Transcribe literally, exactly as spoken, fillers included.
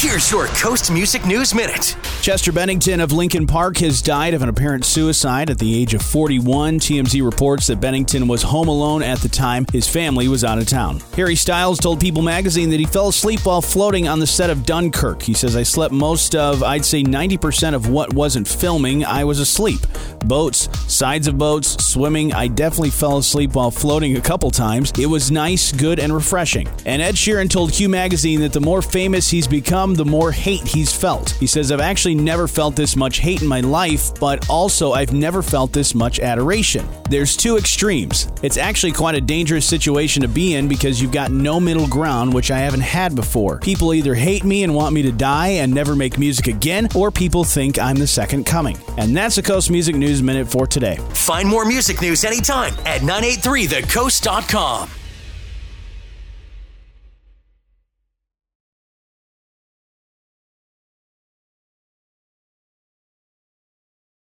Here's your Coast Music News Minute. Chester Bennington of Lincoln Park has died of an apparent suicide at the age of forty-one. T M Z reports that Bennington was home alone at the time his family was out of town. Harry Styles told People magazine that he fell asleep while floating on the set of Dunkirk. He says, I slept most of, I'd say ninety percent of what wasn't filming. I was asleep. Boats, sides of boats, swimming. I definitely fell asleep while floating a couple times. It was nice, good, and refreshing. And Ed Sheeran told Q magazine that the more famous he's become, the more hate he's felt. He says, I've actually never felt this much hate in my life, but also I've never felt this much adoration. There's two extremes. It's actually quite a dangerous situation to be in because you've got no middle ground, which I haven't had before. People either hate me and want me to die and never make music again, or people think I'm the second coming. And that's the Coast Music News Minute for today. Find more music news anytime at nine eighty-three the coast dot com.